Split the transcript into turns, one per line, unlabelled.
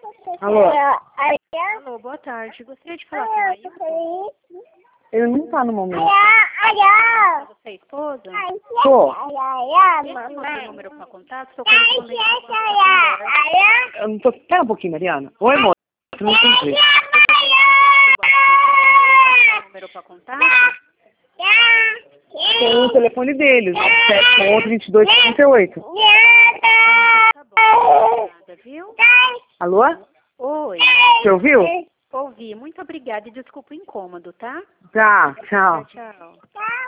Alô?
Alô, boa tarde. Gostaria de falar com o Ailton.
Ele não tá no momento.
Você é esposa?
Tô.
Esse é o número para contato? Estou correspondendo com a mulher.
Eu não tô... Espera um pouquinho, Mariana. Oi, amor. Eu não entendi.
Número para contato?
Tem o telefone dele. 711-2238.
Tá bom. Obrigada, viu?
Alô?
Oi.
Você ouviu?
Ouvi. Muito obrigada e desculpa o incômodo, tá?
Tá, tchau.
Tchau.